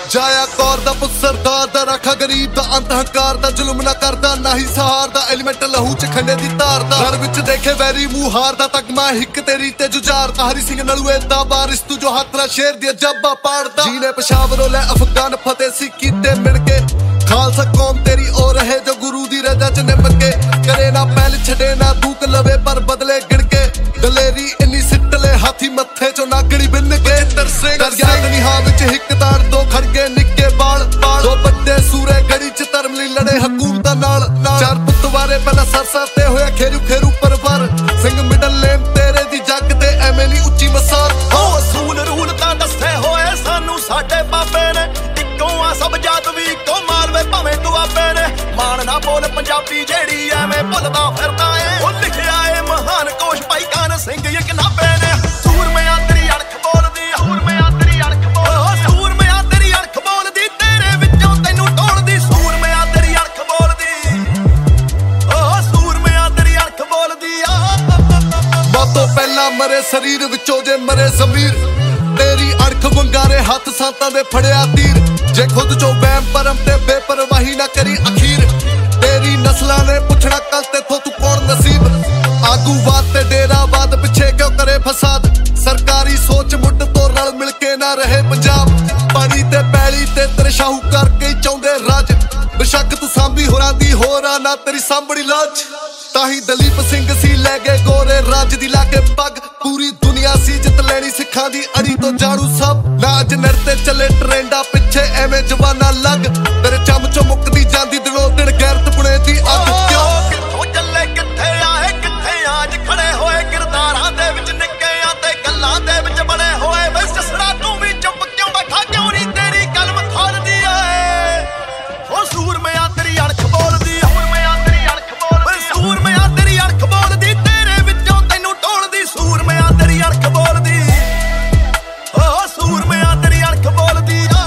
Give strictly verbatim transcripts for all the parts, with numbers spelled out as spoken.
ਜਾਇਆ ਕੌਰ ਦਾ ਪੁੱਤ ਸਰਦਾਰ ਦਾ, ਰਾਖਾ ਗਰੀਬ ਦਾ, ਅੰਤ ਹੰਕਾਰ ਦਾ, ਜ਼ੁਲਮ ਨਾ ਕਰਦਾ ਨਾ ਹੀ ਸਹਾਰ ਦਾ, ਐਲੀਮੈਂਟ ਲਹੂ ਚ ਖੰਡੇ ਦੀ ਧਾਰ ਦਾ, ਘਰ ਵਿੱਚ ਦੇਖੇ ਵੈਰੀ ਮੂੰਹ ਹਾਰ ਦਾ, ਤਗਮਾ ਹਿੱਕ ਤੇਰੀ ਤੇ ਜੁਝਾਰ ਦਾ, ਹਰੀ ਸਿੰਘ ਨਲੂਏ ਦਾ ਬਾਰਿਸ਼ ਤੂੰ ਜੋ ਹੱਥ ਨਾਲ ਸ਼ੇਰ ਦੀ ਜੱਬਾ ਪਾੜਦਾ, ਜੀਨੇ ਪਸ਼ਾਵਰੋਂ ਲੈ ਅਫਗਾਨ ਫਤਿਹ ਸੀ ਕੀਤੇ ਮਿਣ ਕੇ, ਖਾਲਸਾ ਕੌਮ ਤੇਰੀ ਉਹ ਰਹੇ ਜੋ ਗੁਰੂ ਦੀ ਰਜ਼ਾ ਚ ਨਿੰਮ ਕੇ, ਕਰੇ ਨਾ ਪਹਿਲ ਛੱਡੇ ਨਾ ਦੂਕ ਲਵੇ ਪਰ ਬਦਲੇ ਗਿਣ ਕੇ, ਦਲੇਰੀ ਇੰਨੀ ਸਿੱਟ ਲੈ ਹਾਥੀ ਮੱਥੇ ਚੋਂ ਨਾਗੜੀ ਬਿੰਨ ਕੇ, ਤਰਸੇ ਦਰਿਆ ਨਿਹਾ ਵਿੱਚ ਹਿੱਕ ਤਾੜ ਦੋ ਖੜਗੇ ਨਿੱਕੇ ਬਾਲ, ਦੋ ਵੱਡੇ ਸੂਰੇ ਗੜੀ ਚ ਧਰਮ ਲਈ ਲੜੇ ਹਕੂਮਤਾਂ ਨਾਲ, ਚਾਰ ਪੁੱਤ ਵਾਰੇ ਪਹਿਲਾਂ ਸਰਸਾ ਤੇ ਹੋਇਆ ਖੇਰੂ ਖੇਰੂ ਪਰਵਾਰ, ਸਿੰਘ ਮਿਡਲ ਨੇਮ ਤੇਰੇ ਦੀ ਜੱਗ ਤੇ ਐਵੇਂ ਨਹੀਂ ਉੱਚੀ ਮਸਾਰ, ਹੋ ਅਸੂਲ ਰੂਲ ਤਾਂ ਦੱਸੇ ਹੋਏ ਸਾਨੂੰ ਸਾਡੇ ਬਾਬੇ ਨੇ, ਇੱਕੋ ਆ ਸਭ ਜਾਤ ਵੀ ਇੱਕੋ ਮਾਲਵੇ ਭਾਵੇਂ ਦੁਆਬੇ ਨੇ, ਮਾਣ ਨਾ ਬੋਲ ਪੰਜਾਬੀ ਜਿਹੜੀ ਐਵੇਂ ਭੁੱਲਦਾ ਫਿਰਦਾ ਏ, ਉਹ ਲਿਖਿਆ ਏ ਮਹਾਨ ਕੋਸ਼ ਭਾਈ ਕਾਨ ਸਿੰਘ ਯਕਨਾਬੇ ਨੇ, ਸੂਰਮਿਆਂ ਤੇਰੀ ਅਣਖ ਬੋਲਦੀ, ਸੂਰਮਿਆਂ ਤੇਰੀ ਅਣਖ ਬੋਲਦੀ, ਸੂਰਮਿਆਂ ਤੇਰੀ ਅਣਖ ਬੋਲਦੀ, ਤੇਰੇ ਵਿੱਚੋਂ ਤੈਨੂੰ ਟੋਲਦੀ, ਸੂਰਮਿਆਂ ਤੇਰੀ ਅਣਖ ਬੋਲਦੀ, ਓ ਸੂਰਮਿਆਂ ਤੇਰੀ ਅਣਖ ਬੋਲਦੀ ਆ, ਮੌਤ ਤੋਂ ਪਹਿਲਾਂ ਮਰੇ ਸਰੀਰ ਵਿੱਚੋਂ ਜੇ ਮਰੇ ਜ਼ਮੀਰ, ਤੇਰੀ ਅਣਖ ਵੰਗਾਰੇ ਹੱਥ ਸਾਤਾਂ ਦੇ ਫੜਿਆ ਤੀਰ, ਜੇ ਖੁਦ ਚੋਂ ਵਹਿਮ ਭਰਮ ਤੇ ਬੇਪਰਵਾਹੀ ਨਾ ਕਰੀ ਅਖੀਰ, ਤੇਰੀ ਨਸਲਾਂ ਨੇ ਪੁੱਛਣਾ ਕੱਲ ਤੇਥੋਂ ਤੂੰ ਕੌਣ ਨਸੀਬ, ਆਗੂਵਾਦ ਤੇ ਡੇਰਾਵਾਦ ਪਿੱਛੇ ਕਿਉਂ ਕਰੇ ਫਸਾਦ, ਸਰਕਾਰੀ ਸੋਚ ਮੁੱਢ ਤੋਂ ਰਲ ਮਿਲ ਕੇ ਨਾ ਰਹੇ ਪੰਜਾਬ, ਪਾਣੀ ਤੇ ਪੈਲੀ ਤੇ ਤੇਰੇ ਸ਼ਾਹੂਕਾਰ ਕਈ ਚਾਹੁੰਦੇ ਰਾਜ, ਬੇਸ਼ੱਕ ਤੂੰ ਸਾਂਭੀ ਹੋਰਾਂ ਦੀ ਹੋਰਾਂ ਨਾ ਤੇਰੀ ਸਾਂਭੜੀ ਲਾਜ, ਤਾਹੀ ਦਲੀਪ ਸਿੰਘ ਸੀ ਲੈ ਗਏ ਗੋਰੇ ਰਾਜ ਦੀ ਲਾ ਕੇ ਪੱਗ, ਪੂਰੀ ਦੁਨੀਆ ਸੀ ਜਿੱਤ ਲੈਣੀ ਸਿੱਖਾਂ ਦੀ ਅੜੀ ਤੋਂ ਜਾਣੂ ਸਭ, ਨਾ ਅੱਜ ਨਰ ਤੇ ਚੱਲੇ ਟ੍ਰੈਂਡਾਂ ਪਿੱਛੇ ਐਵੇਂ ਜਵਾਨਾ ਲੱਗ, ਤੇਰੇ ਚਮ ਚੋਂ ਮੁੱਕਦੀ ਜਾਂਦੀ ਦਿਨੋਂ ਦਿਨ ਗੈਰਤ ਪੁਣੇ ਦੀ ਅੱਗ, ਕਿਉਂ ਕਿੱਥੋਂ ਚੱਲੇ ਕਿੱਥੇ ਆਏ ਕਿੱਥੇ ਆਜ ਖੜੇ ਹੋਏ, ਕਿਰਦਾਰਾਂ ਦੇ ਵਿੱਚ ਨਿੱਕਿਆਂ ਤੇ ਗੱਲਾਂ ਦੇ ਵਿੱਚ ਬੜੇ ਹੋਏ, ਵੇ ਸਸਰਾ ਤੂੰ ਵੀ ਚੁੱਪ ਕਿਉਂ ਬੈਠਾ, ਕਿਉਂ ਨਹੀਂ ਤੇਰੀ ਕਲਮ ਖੋਲਦੀ ਏ, ਉਹ ਸੂਰਮਿਆਂ ਤੇਰੀ ਅਣਖ ਬੋਲਦੀ, ਸੂਰਮਿਆਂ ਤੇਰੀ ਅਣਖ ਬੋਲਦੀ, ਸੂਰਮਿਆਂ ਤੇਰੀ ਅਣਖ ਬੋਲਦੀ, ਤੇਰੇ ਵਿੱਚੋਂ ਤੈਨੂੰ ਟੋਲਦੀ, ਸੂਰਮਿਆਂ ਤੇਰੀ ਅਣਖ ਬੋਲਦੀ, ਓ ਸੂਰਮਿਆਂ ਤੇਰੀ ਅਣਖ ਬੋਲਦੀ ਆ,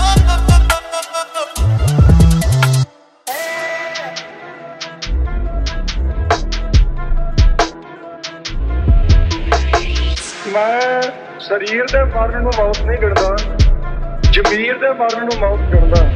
ਮੈਂ ਸਰੀਰ ਦੇ ਮਰਨ ਨੂੰ ਮੌਤ ਨਹੀਂ ਗਿਣਦਾ, ਜ਼ਮੀਰ ਦੇ ਮਰਨ ਨੂੰ ਮੌਤ ਗਿਣਦਾ।